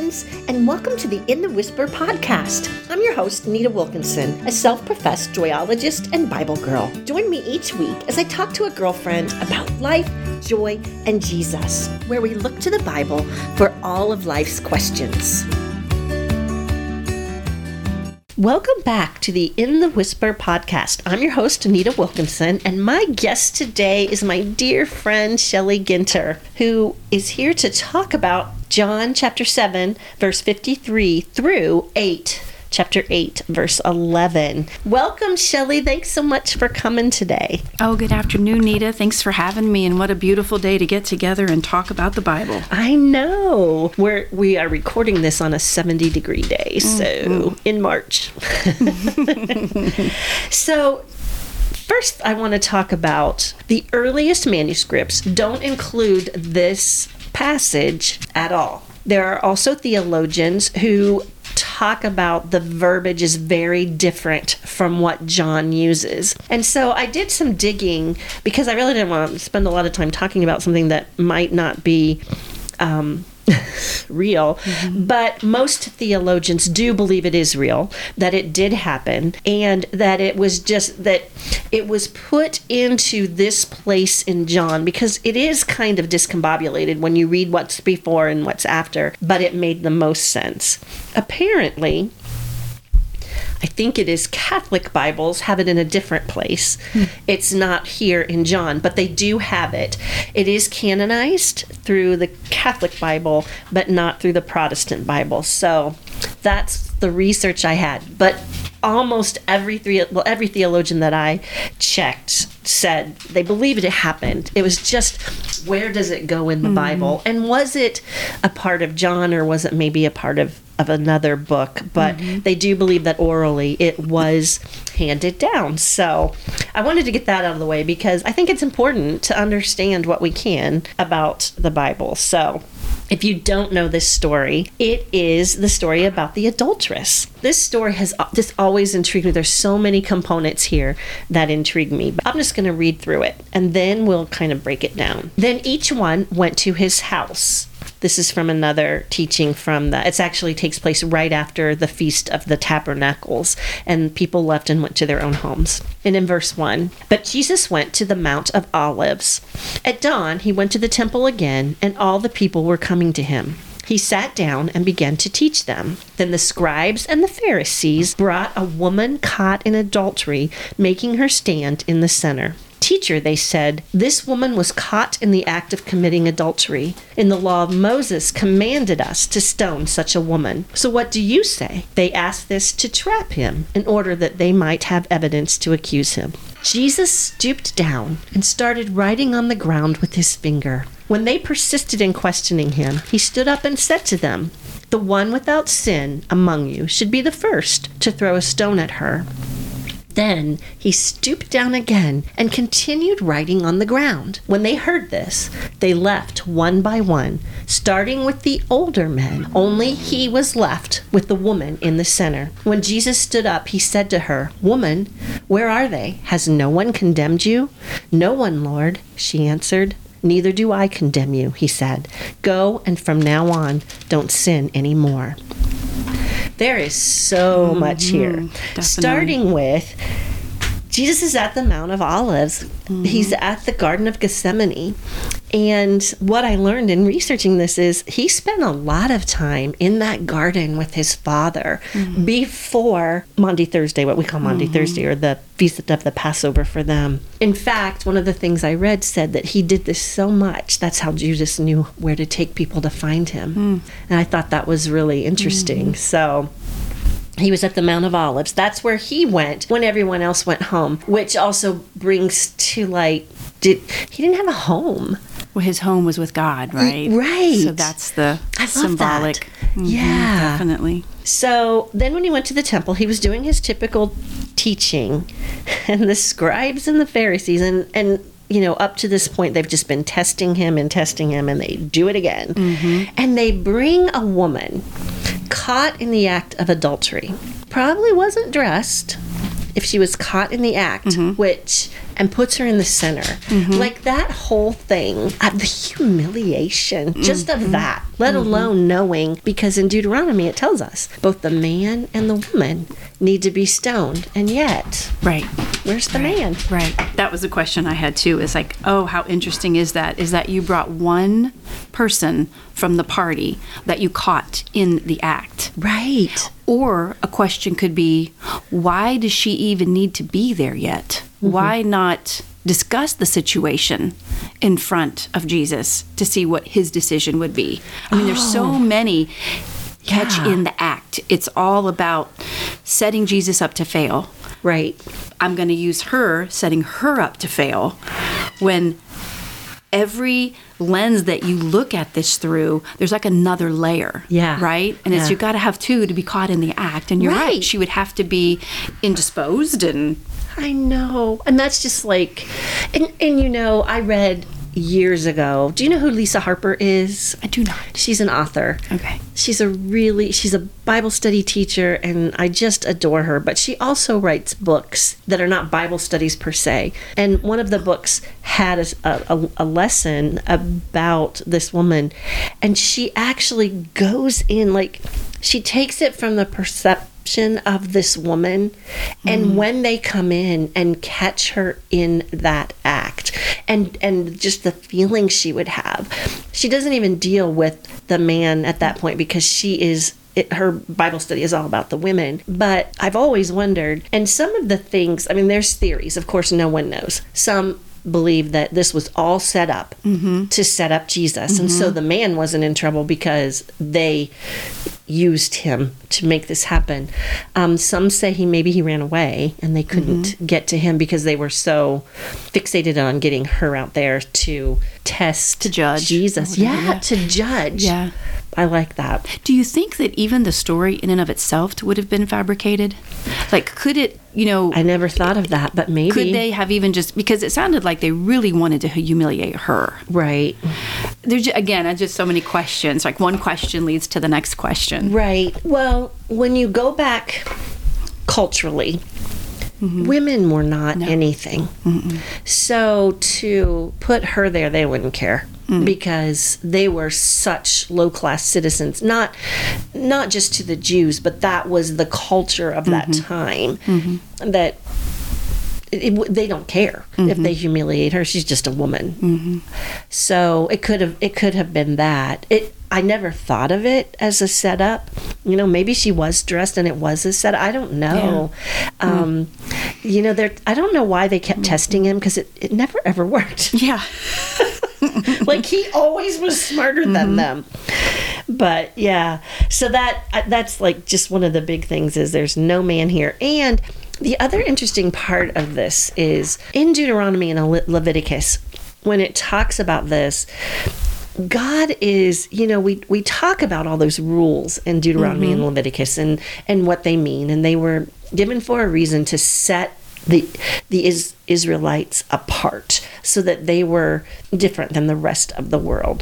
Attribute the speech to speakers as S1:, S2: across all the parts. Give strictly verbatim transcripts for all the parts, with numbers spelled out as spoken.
S1: friends, and welcome to the In the Whisper podcast. I'm your host, Nita Wilkinson, a self-professed joyologist and Bible girl. Join me each week as I talk to a girlfriend about life, joy, and Jesus, where we look to the Bible for all of life's questions. Welcome back to the In the Whisper podcast. I'm your host, Anita Wilkinson, and my guest today is my dear friend, Shelley Ginter, who is here to talk about John chapter seven, verse fifty-three through eight, chapter eight, verse eleven. Welcome, Shelley. Thanks so much for coming today.
S2: Oh, good afternoon, Nita. Thanks for having me, and what a beautiful day to get together and talk about the Bible.
S1: I know. We're, we are recording this on a seventy degree day, so mm-hmm. in March. So, first I want to talk about the earliest manuscripts don't include this passage at all. There are also theologians who talk about the verbiage is very different from what John uses. And so I did some digging because I really didn't want to spend a lot of time talking about something that might not be um, real. Mm-hmm. But most theologians do believe it is real, that it did happen, and that it was just that it was put into this place in John because it is kind of discombobulated when you read what's before and what's after, but it made the most sense. Apparently, I think it is Catholic Bibles have it in a different place. Hmm. It's not here in John, but they do have it. It is canonized through the Catholic Bible, but not through the Protestant Bible. So that's the research I had. But almost every three, well, every theologian that I checked said they believed it happened. It was just, where does it go in the mm. Bible? And was it a part of John, or was it maybe a part of, of another book? But mm-hmm. they do believe that orally it was handed down. So I wanted to get that out of the way because I think it's important to understand what we can about the Bible. So if you don't know this story, it is the story about the adulteress. This story has just always intrigued me. There's so many components here that intrigue me. But I'm just going to read through it, and then we'll kind of break it down. Then each one went to his house. This is from another teaching from the, it actually takes place right after the Feast of the Tabernacles, and people left and went to their own homes. And in verse one, but Jesus went to the Mount of Olives. At dawn, he went to the temple again, and all the people were coming to him. He sat down and began to teach them. Then the scribes and the Pharisees brought a woman caught in adultery, making her stand in the center. Teacher, they said, this woman was caught in the act of committing adultery. In the law of Moses commanded us to stone such a woman. So what do you say? They asked this to trap him in order that they might have evidence to accuse him. Jesus stooped down and started writing on the ground with his finger. When they persisted in questioning him, he stood up and said to them, the one without sin among you should be the first to throw a stone at her. Then he stooped down again and continued writing on the ground. When they heard this, they left one by one, starting with the older men. Only he was left with the woman in the center. When Jesus stood up, he said to her, Woman, where are they? Has no one condemned you? No one, Lord, she answered. Neither do I condemn you, he said. Go, and from now on, don't sin anymore. There is so mm-hmm. much here. Definitely. Starting with, Jesus is at the Mount of Olives. Mm-hmm. He's at the Garden of Gethsemane. And what I learned in researching this is he spent a lot of time in that garden with his father mm-hmm. before Maundy Thursday, what we call Maundy mm-hmm. Thursday, or the Feast of the Passover for them. In fact, one of the things I read said that he did this so much, that's how Judas knew where to take people to find him. Mm. And I thought that was really interesting. Mm-hmm. So he was at the Mount of Olives. That's where he went when everyone else went home, which also brings to light, did he didn't have a home.
S2: Well, his home was with God, right?
S1: Right.
S2: So that's the
S1: I
S2: symbolic.
S1: Mm-hmm,
S2: yeah. Definitely.
S1: So then when he went to the temple, he was doing his typical teaching. And the scribes and the Pharisees, and, and you know, up to this point, they've just been testing him and testing him, and they do it again. Mm-hmm. And they bring a woman caught in the act of adultery. Probably wasn't dressed. if she was caught in the act, mm-hmm. which, and puts her in the center, mm-hmm. like that whole thing, uh, the humiliation, mm-hmm. just of that, let mm-hmm. alone knowing, because in Deuteronomy it tells us both the man and the woman need to be stoned, and yet,
S2: right,
S1: where's the
S2: right.
S1: man?
S2: Right. That was a question I had too. Is like, oh, how interesting is that? Is that you brought one person from the party that you caught in the act,
S1: right?
S2: Or a question could be, why does she even need to be there yet? Mm-hmm. Why not discuss the situation in front of Jesus to see what his decision would be? I mean, oh. there's so many catch yeah. in the act. It's all about setting Jesus up to fail.
S1: Right.
S2: I'm going to use her, setting her up to fail, when every lens that you look at this through, there's like another layer.
S1: Yeah.
S2: Right? And
S1: yeah.
S2: it's, you got to have two to be caught in the act. And you're right. right. She would have to be indisposed and...
S1: I know. And that's just like... And, and you know, I read years ago. Do you know who Lisa Harper is?
S2: I do not.
S1: She's an author.
S2: Okay.
S1: She's a really, she's a Bible study teacher, and I just adore her. But she also writes books that are not Bible studies per se. And one of the books had a, a, a lesson about this woman, and she actually goes in, like, she takes it from the perception of this woman, and mm. when they come in and catch her in that act, and and just the feeling she would have, she doesn't even deal with the man at that point, because she is it, her Bible study is all about the women. But I've always wondered, and some of the things, I mean, there's theories, of course, no one knows. Some believe that this was all set up mm-hmm. to set up Jesus, mm-hmm. and so the man wasn't in trouble because they used him to make this happen. Um, some say he maybe he ran away and they couldn't mm-hmm. get to him because they were so fixated on getting her out there to test
S2: to judge
S1: Jesus. Yeah, yeah, to judge.
S2: Yeah.
S1: I like that.
S2: Do you think that even the story in and of itself would have been fabricated? Like, could it, you know...
S1: I never thought of that, but maybe.
S2: Could they have even just... Because it sounded like they really wanted to humiliate her.
S1: Right.
S2: There's, again, just so many questions. Like, one question leads to the next question.
S1: Right. Well, when you go back culturally... Mm-hmm. Women were not no. anything. Mm-mm. So to put her there, they wouldn't care. Mm. Because they were such low-class citizens, not not just to the Jews, but that was the culture of that mm-hmm. time, mm-hmm. that it, it, they don't care mm-hmm. if they humiliate her. She's just a woman. Mm-hmm. So it could have it could have been that. It I never thought of it as a setup. You know, maybe she was dressed and it was a setup. I don't know. Yeah. Um, mm. You know, there. I don't know why they kept mm. testing him, because it, it never ever worked.
S2: Yeah.
S1: Like, he always was smarter mm-hmm. than them. But yeah, so that that's like just one of the big things, is there's no man here. And the other interesting part of this is in Deuteronomy and Le- Leviticus, when it talks about this, God is, you know, we, we talk about all those rules in Deuteronomy mm-hmm. and Leviticus and, and what they mean. And they were given for a reason to set the the is, Israelites apart, so that they were different than the rest of the world.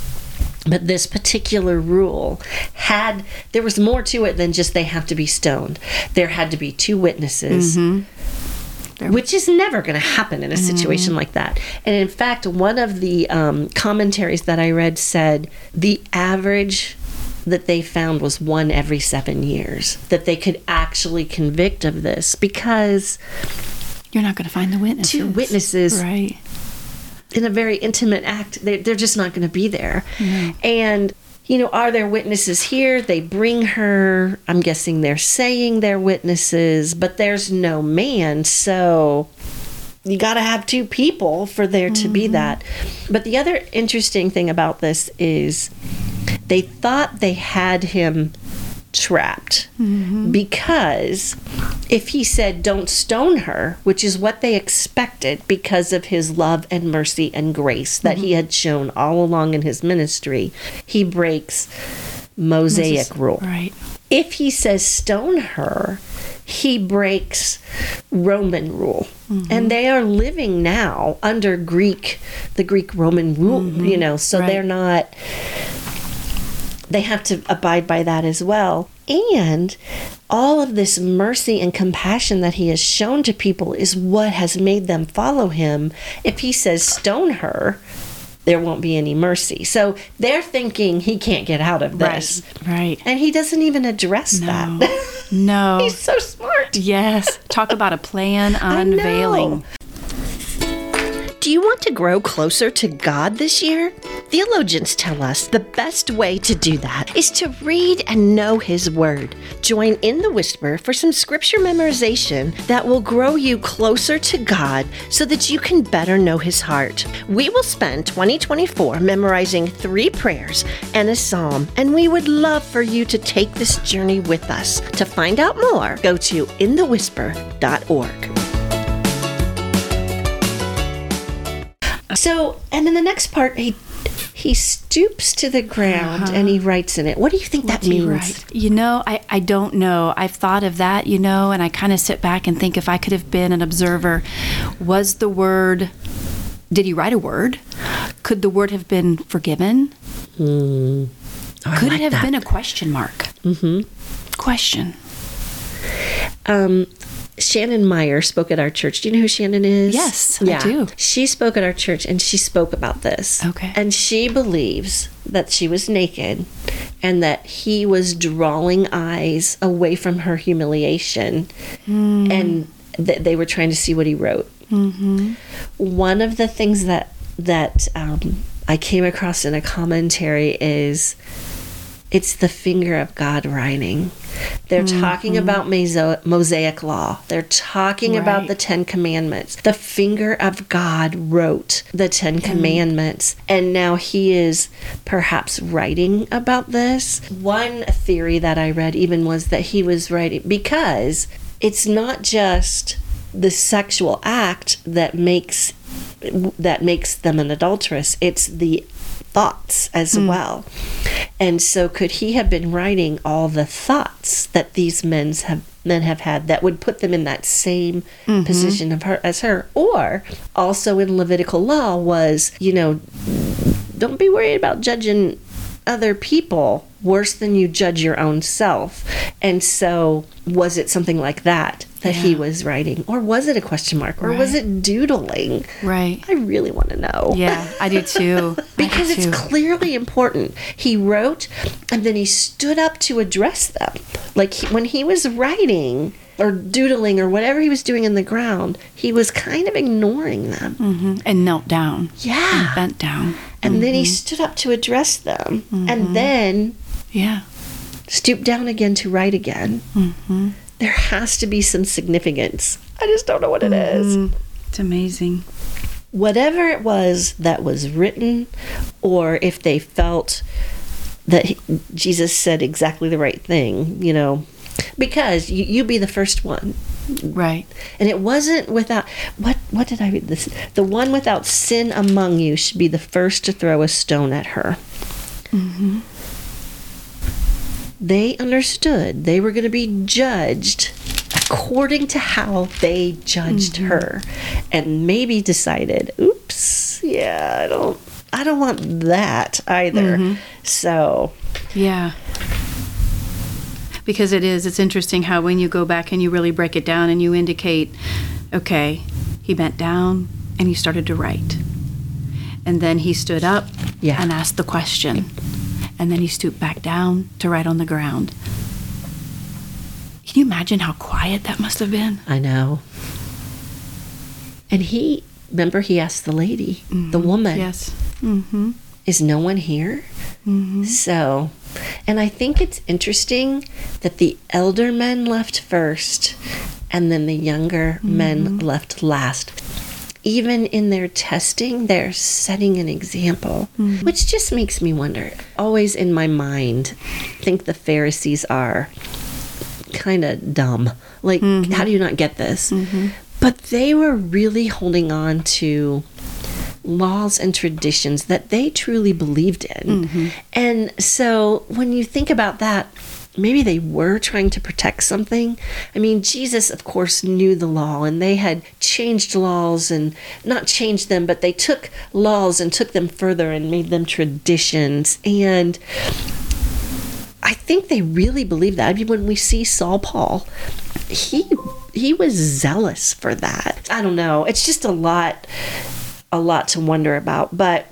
S1: But this particular rule had, there was more to it than just they have to be stoned. There had to be two witnesses, mm-hmm. which is never going to happen in a situation mm-hmm. like that. And in fact, one of the um, commentaries that I read said the average that they found was one every seven years that they could actually convict of this, because
S2: you're not going to find the witnesses.
S1: Two witnesses,
S2: right,
S1: in a very intimate act, they, they're just not going to be there. Mm. And you know, are there witnesses here? They bring her. I'm guessing they're saying they're witnesses, but there's no man, so you got to have two people for there to mm-hmm. be that. But the other interesting thing about this is they thought they had him trapped mm-hmm. because if he said don't stone her, which is what they expected because of his love and mercy and grace that mm-hmm. he had shown all along in his ministry, he breaks Mosaic Moses, rule.
S2: Right.
S1: If he says stone her, he breaks Roman rule. Mm-hmm. And they are living now under Greek, the Greek Roman rule, mm-hmm. you know, so right. they're not, they have to abide by that as well. And all of this mercy and compassion that he has shown to people is what has made them follow him. If he says stone her, there won't be any mercy. So they're thinking he can't get out of this.
S2: Right. Right.
S1: And he doesn't even address
S2: No.
S1: that.
S2: No.
S1: He's so smart.
S2: Yes. Talk about a plan unveiling.
S1: Do you want to grow closer to God this year? Theologians tell us the best way to do that is to read and know His Word. Join In the Whisper for some scripture memorization that will grow you closer to God so that you can better know His heart. We will spend twenty twenty-four memorizing three prayers and a psalm, and we would love for you to take this journey with us. To find out more, go to in the whisper dot org. So, and in the next part, he he stoops to the ground
S2: Uh-huh.
S1: and he writes in it. What do you think that
S2: Do you
S1: means?
S2: write? You know, I, I don't know. I've thought of that, you know, and I kind of sit back and think if I could have been an observer, was the word, did he write a word? Could the word have been forgiven?
S1: Mm. Oh, I
S2: Could
S1: like
S2: it have
S1: that.
S2: been a question mark?
S1: Mm-hmm.
S2: Question.
S1: Um, Shannon Meyer spoke at our church. Do you know who Shannon is?
S2: Yes, I do.
S1: She spoke at our church and she spoke about this.
S2: Okay.
S1: And she believes that she was naked and that he was drawing eyes away from her humiliation
S2: Mm.
S1: and that they were trying to see what he wrote.
S2: Mm-hmm.
S1: One of the things that that um, I came across in a commentary is it's the finger of God writing. They're
S2: Mm-hmm.
S1: talking about Maso- Mosaic law. They're talking about
S2: Right.
S1: the Ten Commandments. The finger of God wrote the Ten Commandments, and now he is perhaps writing about this. One theory that I read even was that he was writing because it's not just the sexual act that makes that makes them an adulteress. It's the thoughts as
S2: Mm.
S1: well. And so could he have been writing all the thoughts that these men have men have had that would put them in that same
S2: Mm-hmm.
S1: position of her as her? Or also in Levitical law was, you know, don't be worried about judging other people worse than you judge your own self. And so was it something like that that he
S2: Yeah.
S1: was writing? Or was it a question mark? Or was
S2: Right.
S1: it doodling?
S2: Right.
S1: I really want to know.
S2: Yeah, I do too.
S1: Because
S2: I do
S1: it's
S2: too.
S1: clearly important. He wrote and then he stood up to address them. Like he, when he was writing or doodling or whatever he was doing in the ground, he was kind of ignoring them.
S2: Mhm. And knelt down.
S1: Yeah.
S2: And bent down.
S1: And then
S2: Mm-hmm.
S1: he stood up to address them and then
S2: Yeah.
S1: stooped down again to write again.
S2: Mm-hmm.
S1: There has to be some significance. I just don't know what it is.
S2: Mm, it's amazing.
S1: Whatever it was that was written, or if they felt that he, Jesus said exactly the right thing, you know, because you, you be the first one.
S2: Right.
S1: And it wasn't without, what, what did I read this? The one without sin among you should be the first to throw a stone at her.
S2: Mm-hmm.
S1: They understood they were going to be judged according to how they judged
S2: Mm-hmm.
S1: her, and maybe decided, oops, yeah, I don't I don't want that either.
S2: Mm-hmm.
S1: So
S2: Yeah. Because it is, it's interesting how when you go back and you really break it down and you indicate, okay, he bent down and he started to write. And then he stood up
S1: Yeah.
S2: and asked the question. And then he stooped back down to write on the ground. Can you imagine how quiet that must have been?
S1: I know. And he, remember he asked the lady, the woman,
S2: Yes. Mm-hmm.
S1: is no one here?
S2: Mm-hmm.
S1: So, and I think it's interesting that the elder men left first and then the younger men left last. Even in their testing, they're setting an example, which just makes me wonder. Always in my mind, think the Pharisees are kind of dumb. Like, how do you not get this? But they were really holding on to laws and traditions that they truly believed in. And so when you think about that, maybe they were trying to protect something. I mean, Jesus, of course, knew the law, and they had changed laws, and not changed them, but they took laws and took them further and made them traditions. And I think they really believe that. I mean, when we see Saul Paul, he he was zealous for that. I don't know. It's just a lot, a lot to wonder about. But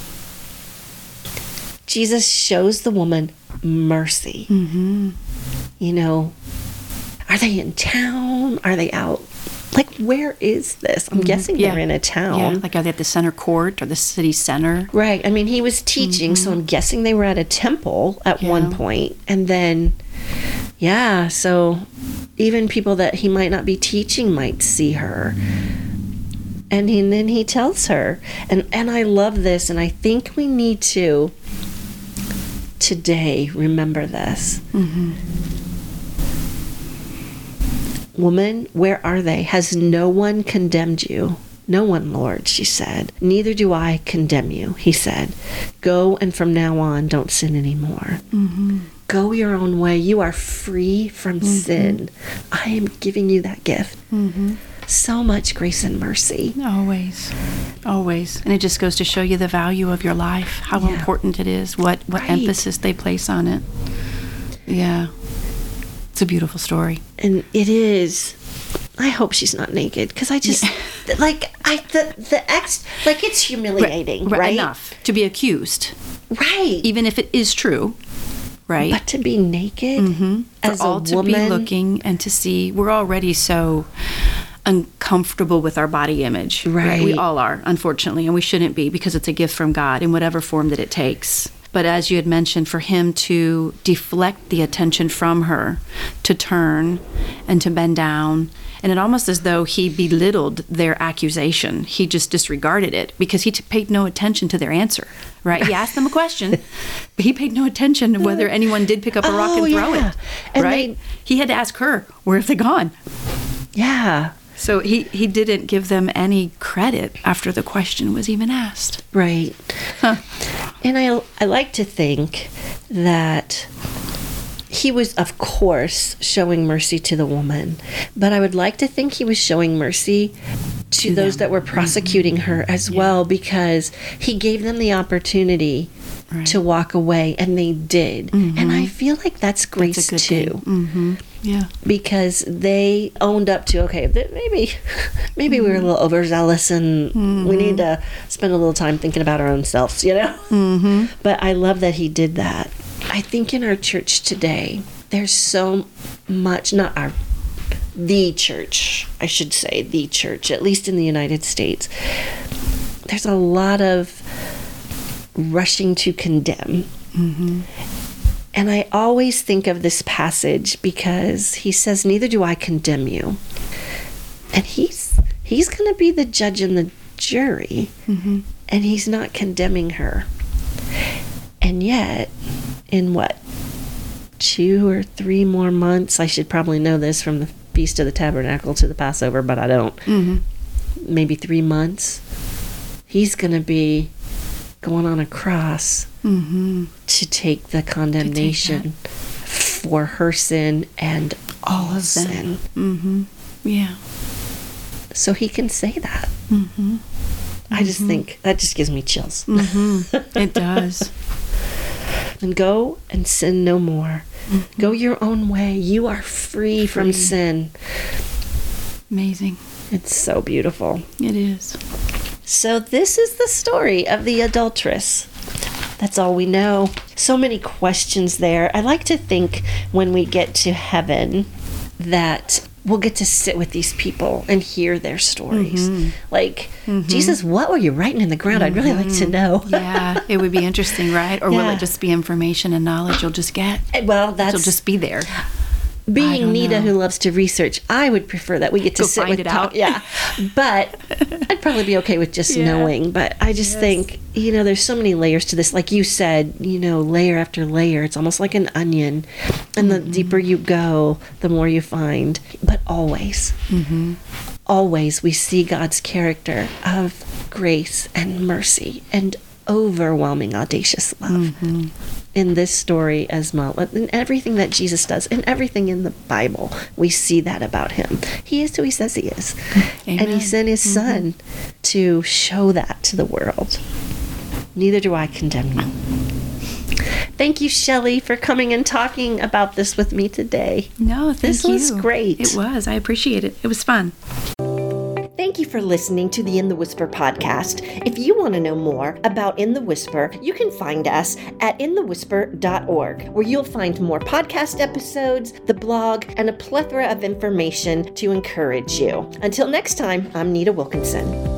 S1: Jesus shows the woman mercy.
S2: Mm-hmm.
S1: You know, are they in town? Are they out? Like, where is this? I'm mm-hmm. guessing
S2: yeah.
S1: they're in a town.
S2: Yeah, like are they at the center court or the city center?
S1: Right. I mean, he was teaching, mm-hmm. so I'm guessing they were at a temple at yeah. one point. And then, yeah, so even people that he might not be teaching might see her. And, he, and then he tells her. And, and I love this, and I think we need to today remember this.
S2: Mm-hmm.
S1: Woman, where are they? Has no one condemned you? No one, Lord, she said. Neither do I condemn you, he said. Go, and from now on, don't sin anymore.
S2: Mm-hmm.
S1: Go your own way. You are free from
S2: mm-hmm.
S1: sin. I am giving you that gift.
S2: Mm-hmm.
S1: So much grace and mercy.
S2: Always. Always. And it just goes to show you the value of your life, how yeah. important it is, what, what
S1: right.
S2: emphasis they place on it. Yeah. It's a beautiful story.
S1: And it is. I hope she's not naked, because I just yeah. like I the the ex like it's humiliating, right, right?
S2: Enough to be accused,
S1: right?
S2: Even if it is true, right?
S1: But to be naked,
S2: mm-hmm.
S1: as
S2: for all
S1: a
S2: to
S1: woman,
S2: be looking and to see, we're already so uncomfortable with our body image,
S1: right?
S2: right? We all are, unfortunately, and we shouldn't be, because it's a gift from God in whatever form that it takes. But as you had mentioned, for him to deflect the attention from her, to turn and to bend down, and it almost as though he belittled their accusation. He just disregarded it because he t- paid no attention to their answer, right? He asked them a question, but he paid no attention to whether anyone did pick up a rock
S1: oh,
S2: and throw
S1: yeah.
S2: it,
S1: and
S2: right?
S1: they,
S2: he had to ask her, where have they gone?
S1: Yeah.
S2: So he, he didn't give them any credit after the question was even asked.
S1: Right.
S2: Huh.
S1: And I, I like to think that he was, of course, showing mercy to the woman. But I would like to think he was showing mercy to, to those them. that were prosecuting mm-hmm. her as yeah. well, because he gave them the opportunity right. to walk away, and they did. Mm-hmm. And I feel like that's grace
S2: that's
S1: too.
S2: Mm-hmm. Yeah.
S1: Because they owned up to, okay, maybe maybe mm-hmm. we were a little overzealous, and mm-hmm. we need to spend a little time thinking about our own selves, you know?
S2: Mm-hmm.
S1: But I love that he did that. I think in our church today, there's so much, not our, the church, I should say, the church, at least in the United States, there's a lot of rushing to condemn.
S2: Mm-hmm.
S1: And I always think of this passage because he says, neither do I condemn you. And he's he's going to be the judge and the jury.
S2: Mm-hmm.
S1: And he's not condemning her. And yet, in what, two or three more months, I should probably know this from the Feast of the Tabernacle to the Passover, but I don't.
S2: Mm-hmm.
S1: Maybe three months, he's going to be going on a cross
S2: mm-hmm.
S1: to take the condemnation for her sin and all of sin.
S2: Mm-hmm. Yeah.
S1: So he can say that.
S2: Mm-hmm.
S1: I just
S2: mm-hmm.
S1: think that just gives me chills.
S2: Mm-hmm. It does.
S1: And go and sin no more. Mm-hmm. Go your own way. You are free, free from sin.
S2: Amazing.
S1: It's so beautiful.
S2: It is.
S1: So this is the story of the adulteress. That's all we know. So many questions there. I like to think when we get to heaven that we'll get to sit with these people and hear their stories. Mm-hmm. Like, mm-hmm. Jesus, what were you writing in the ground? Mm-hmm. I'd really like to know.
S2: Yeah, it would be interesting, right? Or
S1: yeah.
S2: will it just be information and knowledge you'll just get?
S1: Well, that's...
S2: You'll just be there.
S1: Being Nita, know. who loves to research, I would prefer that we get to
S2: Go
S1: sit
S2: find
S1: with
S2: it
S1: talk.
S2: out.
S1: Yeah, but I'd probably be okay with just
S2: yeah.
S1: knowing. But I just yes. think, you know, there's so many layers to this. Like you said, you know, layer after layer. It's almost like an onion, and mm-hmm. the deeper you go, the more you find. But always,
S2: mm-hmm.
S1: always, we see God's character of grace and mercy and overwhelming, audacious love.
S2: Mm-hmm.
S1: In this story as well, in everything that Jesus does, in everything in the Bible, we see that about him. He is who he says he is.
S2: Amen.
S1: And he sent his son mm-hmm. to show that to the world. Neither do I condemn you. Thank you, Shelley, for coming and talking about this with me today.
S2: No, thank
S1: This
S2: you.
S1: was great.
S2: It was. I appreciate it. It was fun.
S1: Thank you for listening to the In the Whisper podcast. If you want to know more about In the Whisper, you can find us at in the whisper dot org, where you'll find more podcast episodes, the blog, and a plethora of information to encourage you. Until next time, I'm Nita Wilkinson.